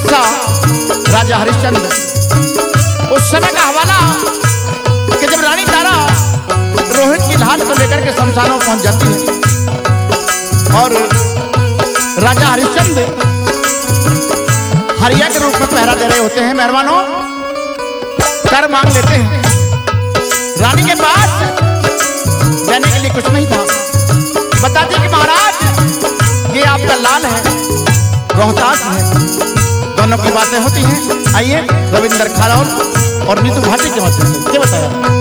किस्सा राजा हरिश्चंद्र। उस समय का हवाला कि जब रानी तारा रोहित की लाश को लेकर के शमशानों पहुंच जाती है और राजा हरिश्चंद्र हरिया के रूप में पहरा दे रहे होते हैं। मेहरबानों, कर मांग लेते हैं। रानी के पास देने के लिए कुछ नहीं था। बताते कि महाराज ये आपका लाल है, रोहतास है। दोनों की बातें होती हैं। आइए रविंद्र खारौल और नीतू भाटी के माध्यम से ये बताया।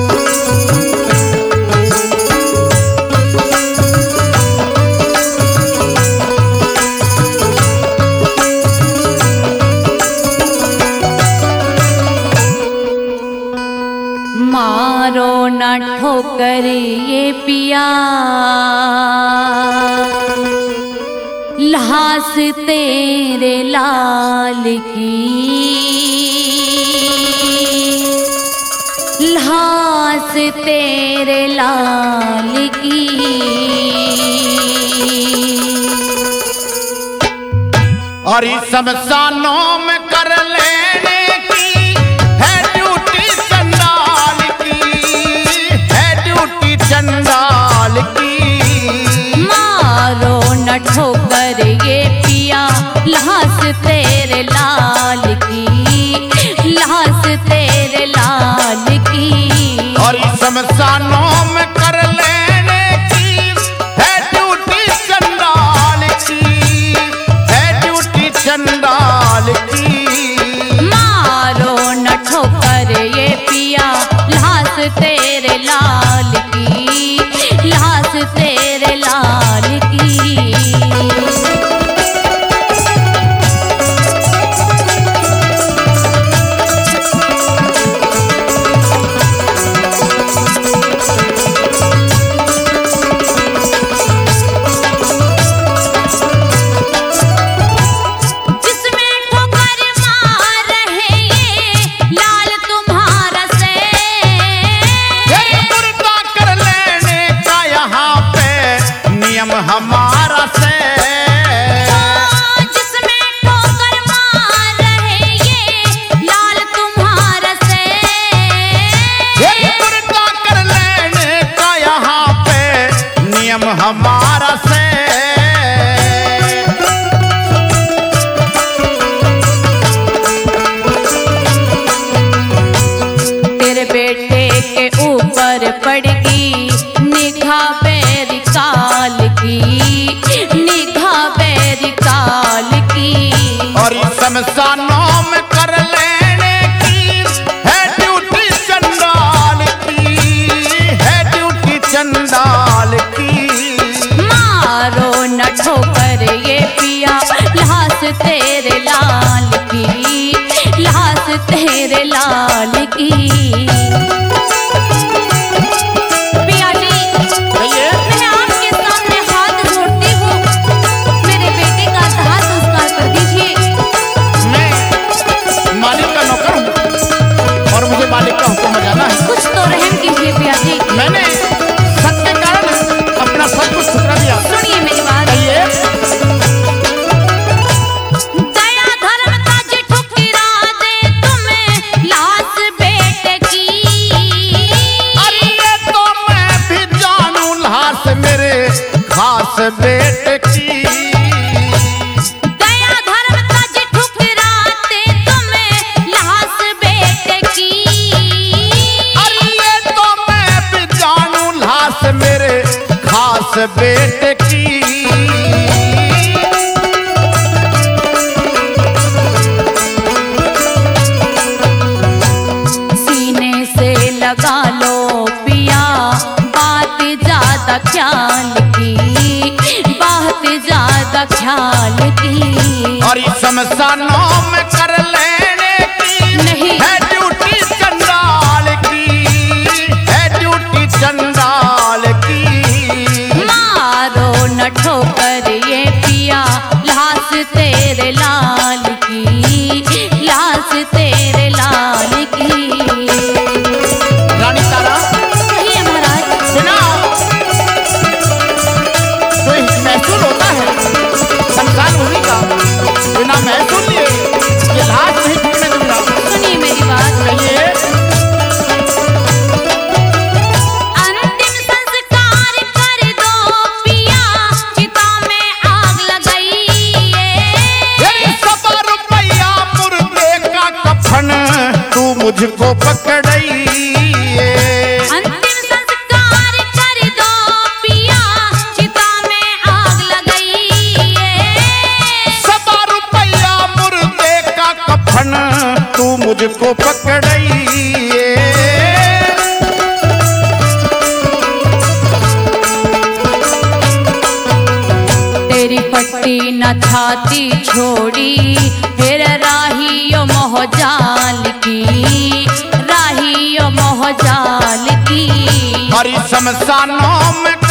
मारो न ठोकर ये पिया, लाश तेरे लाल की, लाश तेरे लाल की। और इस शमशानों में कर लेने की है ड्यूटी चंडाल की, है ड्यूटी चंडाल की। मारो न ठोकर ये पिया, लाश तेरे लाल की, लाश तेरे लाल की। और इस शमशानों में कर लेने की है ड्यूटी चंडाल की, है ड्यूटी चंडाल की। मारो न ठोकर ये पिया, लाश तेरे लाल की, लाश तेरे लाल की। हमारा से जिसमें ठोकर मार रहे ये लाल तुम्हारा से, पुरता कर लेने का यहाँ पे नियम हमारा से। तेरे बेटे के ऊपर पड़गी निगाह बेरी काल की, निगाह बेरी काल की। और इस शमशानों में कर लेने की है ड्यूटी चंडाल की, है ड्यूटी चंडाल की। मारो न ठोकर ये पिया, लाश तेरे लाल की, लाश तेरे लाल की। मालिक का हुक्म जाना है। कुछ तो रहम कीजिए पिया जी। मैंने सत्य के कारण अपना सब कुछ ठुकरा दिया। सुनिए मेरी बात। दया धर्म ताज ठुकरा दे तुम्हें लाश बेटे की। अरे ये तो मैं भी जानू लाश मेरे खास बेटे की। मेरे खास बेटे की। सीने से लगा लो पिया, बात ज्यादा ख्याल की, बात ज्यादा ख्याल की। और इस शमशानों में कर लेने की नहीं है ड्यूटी चंडाल की, है ड्यूटी चंडाल की। मारो न ठोकर ये पिया, लाश तेरे लाल की, लाश तेरे लाल की। रानी तारा कहिए महाराज। बिना कोई महसूस होता है शमशान भूमि का, बिना महसूस लिए तीन छाती छोड़ी फिर राहियो मोहजाल की, राहियो मोहजाल की। हरी शमशानों में